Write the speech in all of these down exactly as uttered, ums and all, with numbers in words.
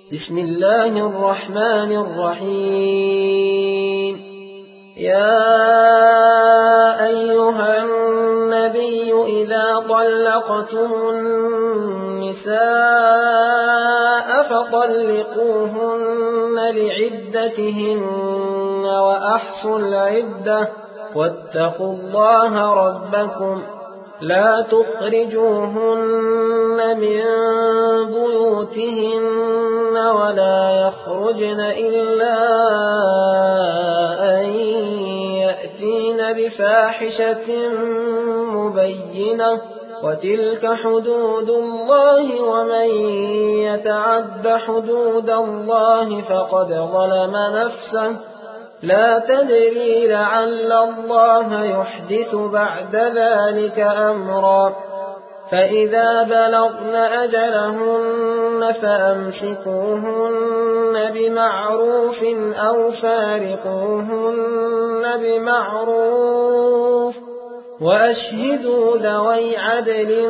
بسم الله الرحمن الرحيم. يا أيها النبي إذا طلقتم النساء فطلقوهن لعدتهن وأحصوا العدة واتقوا الله ربكم لا تخرجوهن من بيوتهن ولا يخرجن إلا أن يأتين بفاحشة مبينة وتلك حدود الله ومن يتعد حدود الله فقد ظلم نفسه لا تدري لعل الله يحدث بعد ذلك أمرا فإذا بلغن أجلهن فأمسكوهن بمعروف أو فارقوهن بمعروف وأشهدوا ذوي عدل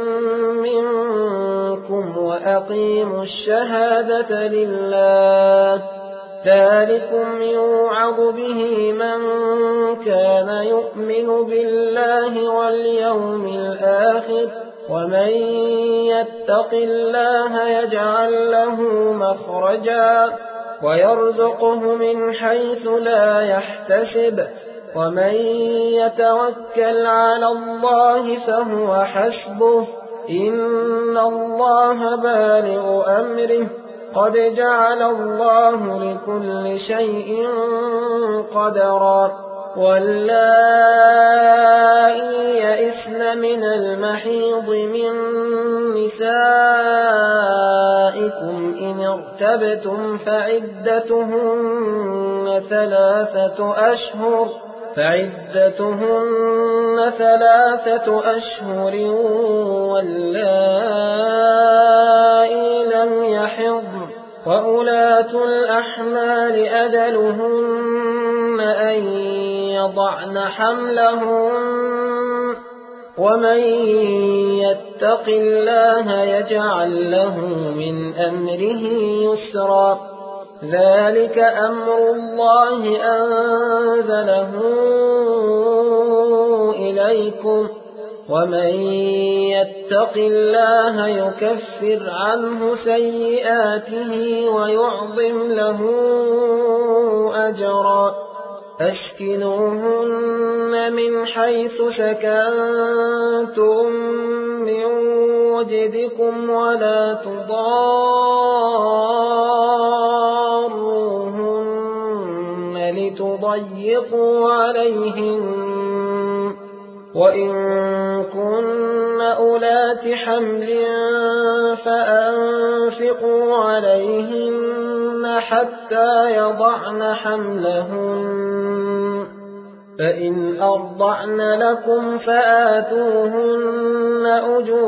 منكم وأقيموا الشهادة لله ذلكم يوعظ به من كان يؤمن بالله واليوم الآخر ومن يتق الله يجعل له مخرجا ويرزقه من حيث لا يحتسب ومن يتوكل على الله فهو حسبه إن الله بالغ أمره قد جعل الله لكل شيء قدرا واللائي يئسن من المحيض من نسائكم إن ارتبتم فعدتهن ثلاثة أشهر فعدتهن ثلاثة أشهر واللائي لم يحضن وأولاة الأحمال أجلهن أن يضعن حملهن ومن يتق الله يجعل له من أمره يسرا ذلك أمر الله أنزله إليكم ومن يتق الله يكفر عنه سيئاته ويعظم له أجرا أسكنوهن من حيث سكنتم من وجدكم ولا تضاروهن لتضيقوا عليهن وإن كن أولات حمل فأنفقوا عليهن حتى يضعن حملهن فإن أرضعن لكم فآتوهن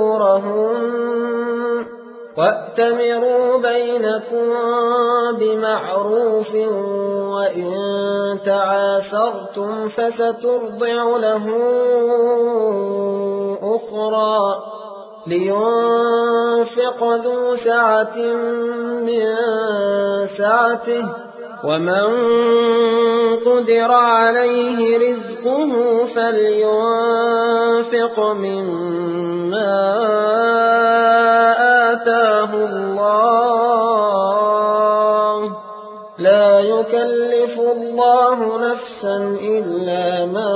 أجورهن وأتمروا بينكم بمعروف وإن تعاسرتم فسترضع له أخرى لينفق ذو سعة من سعته ومن قدر عليه رزقه فلينفق مما آتاه الله لا يكلف الله نفسا إلا ما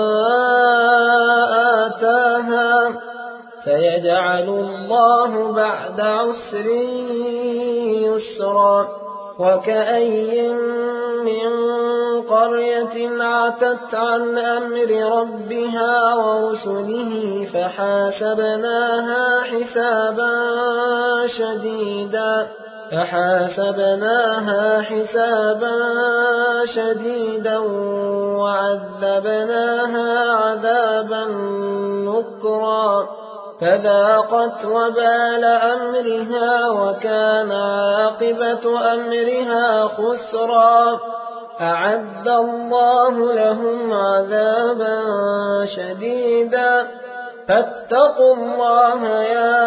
آتاها فيجعل الله بعد عسر يسرا وكأي من قرية عتت عن أمر ربها ورسله فحاسبناها حسابا شديدا فحاسبناها حسابا شديدا وعذبناها عذابا نكرا فذاقت وبال أمرها وكان عاقبة أمرها خسرا أعد الله لهم عذابا شديدا فاتقوا الله يا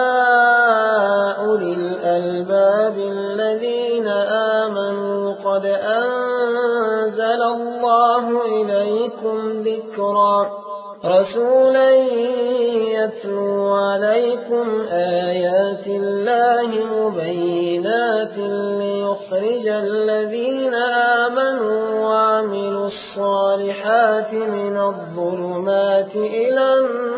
أولي الألباب الذين آمنوا قد أنزل الله إليكم ذكرا رسولا يتلو عليكم آيات الله مبينات ليخرج الذين آمنوا وعملوا الصالحات من الظلمات إلى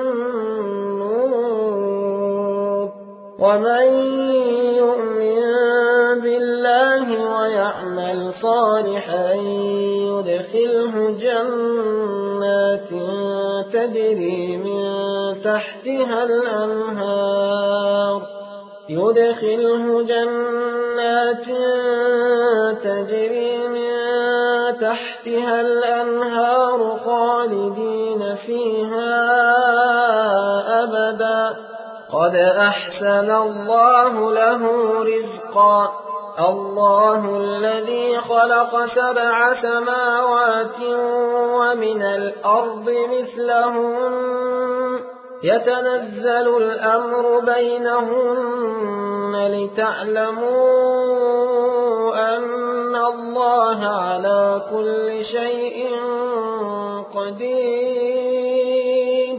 النور ومن يؤمن بالله ويعمل صالحا يدخله جنات تجري من تحتها الأنهار يدخله جنات تجري من تحتها الأنهار خالدين فيها أبدا قد أحسن الله له رزقا الله الذي خلق سبع سماوات ومن الأرض مثلهن يتنزل الأمر بينهن لتعلموا أن الله على كل شيء قدير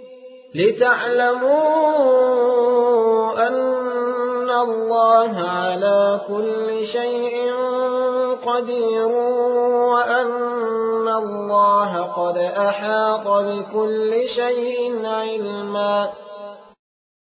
لتعلموا أن الله على كل شيء قدير وأن الله قد أحاط بكل شيء علما